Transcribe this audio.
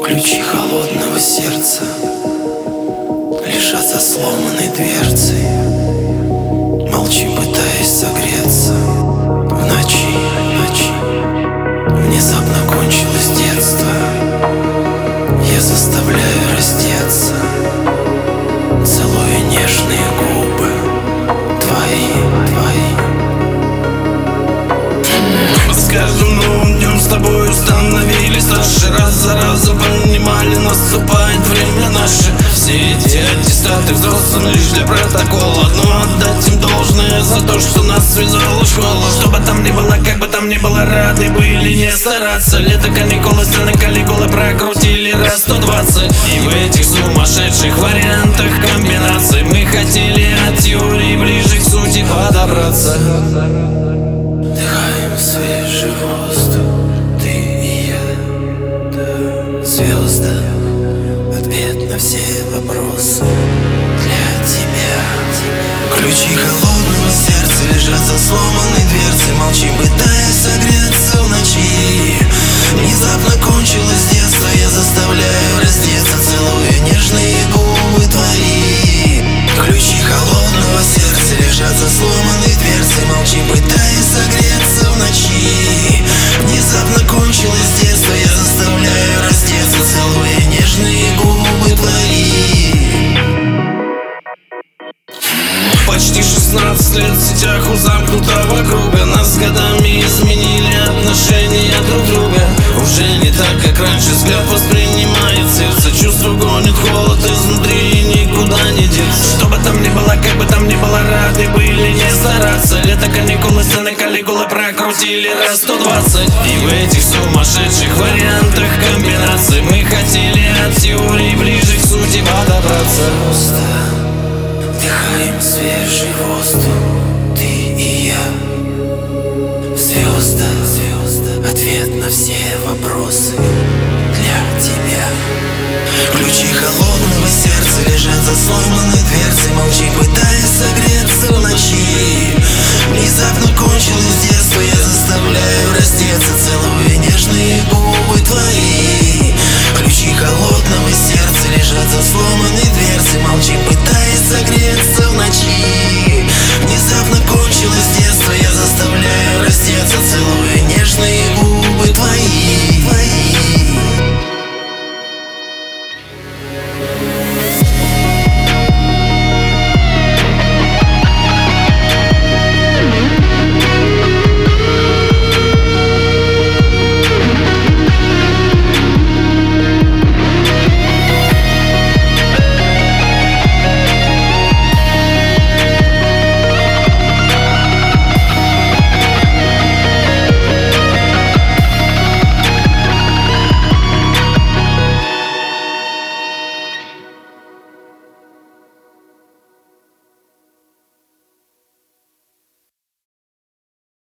Ключи холодного сердца лежат за сломанной дверцей. Молчим, пытаясь согреться. В ночи внезапно кончилось детство. Я заставляю раздеться, целуя нежные губы твои. С каждым новым днем с тобой становились старше. Раз за разом понимали, наступает время наше. Все эти аттестаты взрослым лишь для протокола, но отдать им должное за то, что нас связала школа. Что бы там ни было, как бы там ни было, рады были не стараться. Лето, каникулы, страны, калигулы прокрутили раз 120. И в этих сумасшедших вариантах комбинаций мы хотели от теории ближе к сути подобраться. Вдыхаем свежий воздух, ты и я. Звезда, ответ на все вопросы для тебя. Ключи холодного сердца лежат за сломанной дверцей. Молчим, пытаясь согреться в ночи. Внезапно кончилось детство. Я заставляю раздеться, целуя нежные губы твои. Ключи холодного сердца лежат за сломанной дверцей. Молчим, пытаясь согреться в ночи. Внезапно кончилось детство. Я заставляю раздеться, целуя нежные губы твои. Почти 16 лет в сетях у замкнутого круга. Нас годами изменили отношения друг друга. Уже не так, как раньше, взгляд воспринимает сердце. Чувство гонит холод изнутри и никуда не деться. Что бы там ни было, как бы там ни было, рады были не стараться. Лето, каникулы, сцены, калигулы прокрутили раз 120. И в этих сумасшедших вариантах комбинаций мы хотели от теории ближе к сути подобраться. Вдыхаем свежий воздух, ты и я. Звезда, ответ на все вопросы для тебя. Ключи холодного сердца лежат за сломанной дверцей. Молчи, пытаясь согреться в ночи. Внезапно кончилось детство. Я заставляю раздеться, целуя нежные губы.